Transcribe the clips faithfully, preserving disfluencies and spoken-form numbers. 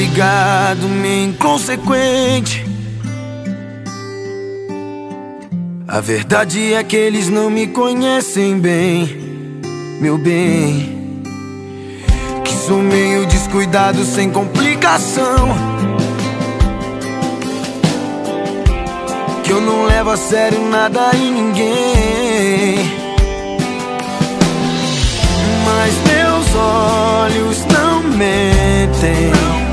ligado, meio inconsequente. A verdade é que eles não me conhecem bem, meu bem. Que sou meio descuidado, sem complicação, que eu não levo a sério nada e ninguém. Mas meus olhos não mentem,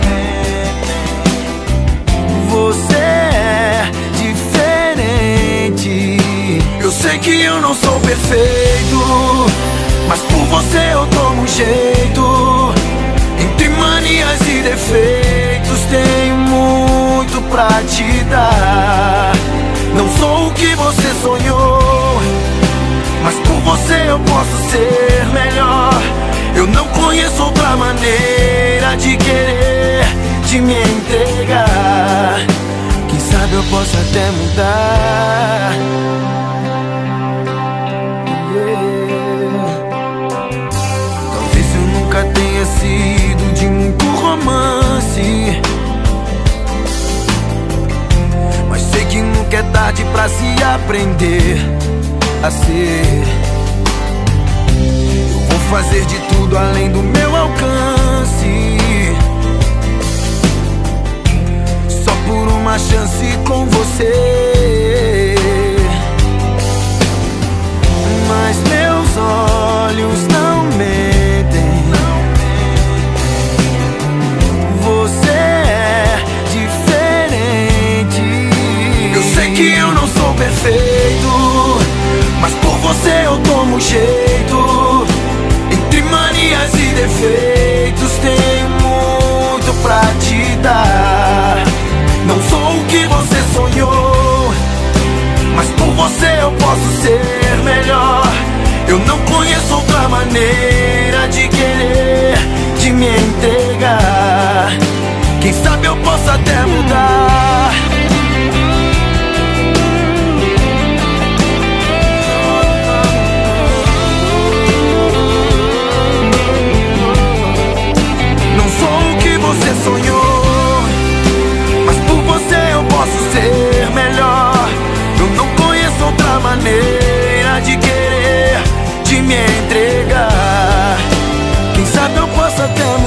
você é diferente. Eu sei que eu não sou perfeito, mas por você eu tomo um jeito. Entre manias e defeitos tenho muito pra te dar. Não sou o que você sonhou, mas por você eu posso ser melhor. Eu não conheço outra maneira de querer, de me entregar. Quem sabe eu posso até mudar. Yeah. Talvez eu nunca tenha sido de muito romance, mas sei que nunca é tarde pra se aprender a ser. Eu vou fazer de tudo além do meu alcance, só por uma chance com você. Mas meus olhos não mentem, você é diferente. Eu sei que eu não sou perfeito, mas por você eu tomo jeito. Entre manias e defeitos tenho muito pra te dar. Não sou o que você sonhou, mas por você eu posso ser melhor. Eu não conheço outra maneira de querer, de me entregar. Quem sabe eu posso até mudar. Você sonhou, mas por você eu posso ser melhor. Eu não conheço outra maneira de querer, de me entregar. Quem sabe eu posso até mudar.